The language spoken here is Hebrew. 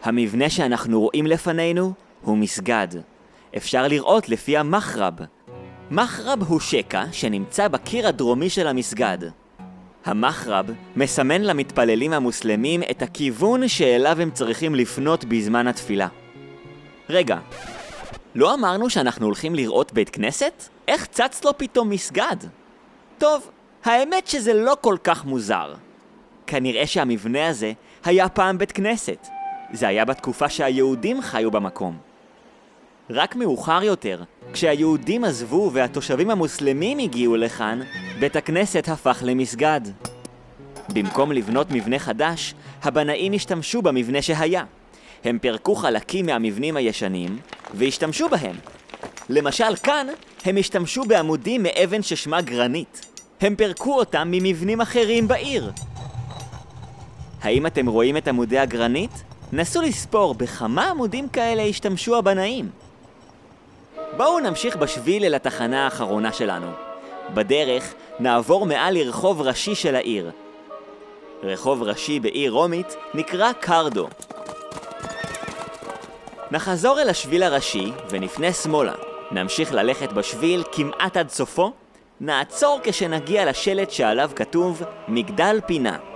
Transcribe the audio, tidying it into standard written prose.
המבנה שאנחנו רואים לפנינו הוא מסגד. אפשר לראות לפי המחרב. מחרב הוא שקע שנמצא בקיר הדרומי של המסגד. המחרב מסמן למתפללים המוסלמים את הכיוון שאליו הם צריכים לפנות בזמן התפילה. רגע, לא אמרנו שאנחנו הולכים לראות בית כנסת? איך צץ לו פתאום מסגד? טוב, האמת שזה לא כל כך מוזר. כנראה שהמבנה הזה היה פעם בית כנסת. זה היה בתקופה שהיהודים חיו במקום. רק מאוחר יותר, כשהיהודים עזבו והתושבים המוסלמים הגיעו לכאן, בית הכנסת הפך למסגד. במקום לבנות מבנה חדש, הבנאים השתמשו במבנה שהיה. הם פרקו חלקים מהמבנים הישנים והשתמשו בהם. למשל כאן, הם השתמשו בעמודים מאבן ששמה גרנית. הם פרקו אותם ממבנים אחרים בעיר. האם אתם רואים את עמודי הגרנית? נסו לספור בכמה עמודים כאלה השתמשו הבנאים. בואו נמשיך בשביל אל התחנה האחרונה שלנו. בדרך נעבור מעל לרחוב ראשי של העיר. רחוב ראשי בעיר רומית נקרא קרדו. נחזור אל השביל הראשי ונפנה שמאלה. נמשיך ללכת בשביל כמעט עד סופו. נעצור כשנגיע לשלט שעליו כתוב מגדל פינה.